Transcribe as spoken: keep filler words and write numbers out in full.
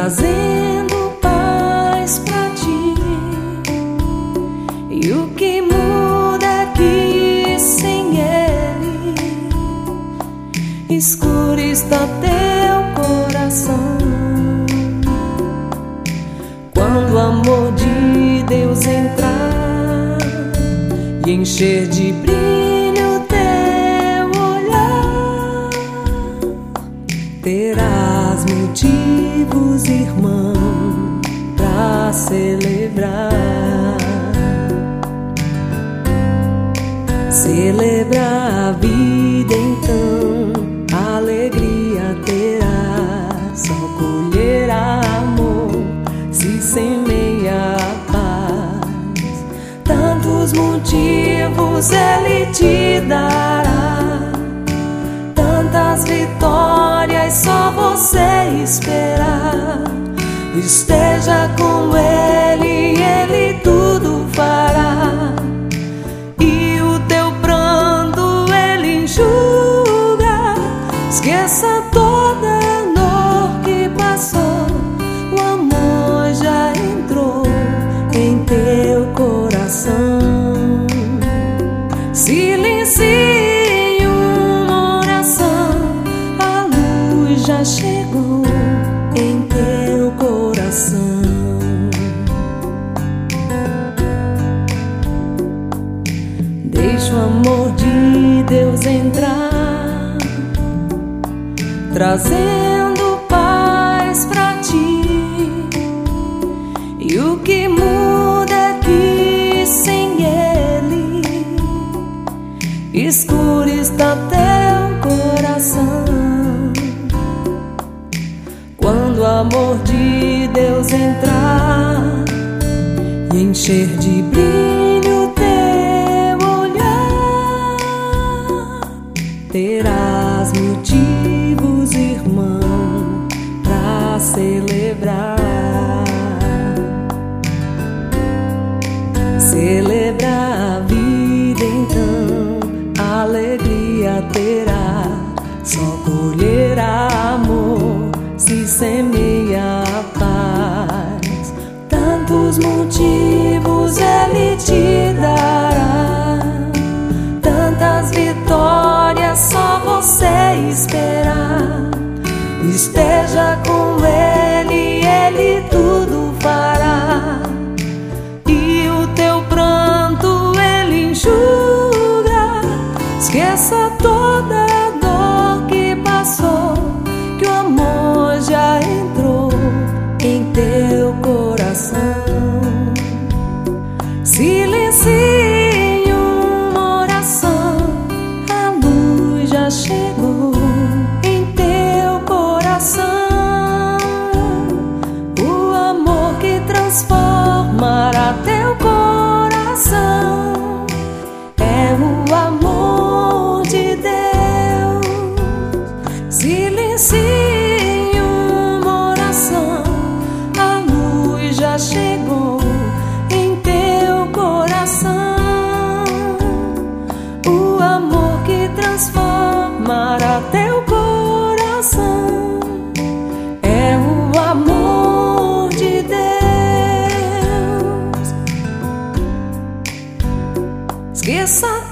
trazendo paz pra ti. E o que muda é que sem Ele escuro está teu coração. Quando o amor de Deus entrar e encher de brilho teu olhar, terás motivos, irmão, pra celebrar. Celebrar a vida, então, alegria terás. Só colherá amor se semeia a paz. Tantos motivos Ele te dará, tantas vitórias só você esperar. Esteja com Ele, Ele tudo fará. E o teu pranto Ele enxuga. Esqueça toda a dor que passou. O amor já entrou em teu coração. Silencie uma oração, a luz já chegou em teu coração. Deixa o amor de Deus entrar, trazendo paz pra ti. E o que muda é que sem Ele escuro está teu coração. Quando o amor de Deus entrar e encher de brilho teu olhar, terás motivos, irmão, pra celebrar. Celebrar a vida, então, alegria terá. Só colherá amor se semeia a paz. Tantos motivos Ele te dará, tantas vitórias só você esperar. Esteja com Ele, Ele tudo fará. E o teu pranto Ele enxuga. Esqueça toda a dor que passou, que o amor já entrou em teu coração. Silencie uma oração, a luz já chegou em teu coração. O amor que transformará teu coração é o amor de Deus. Silencie uma oração, a luz já chegou em teu coração. O amor que transformará teu coração é o amor de Deus. Esqueça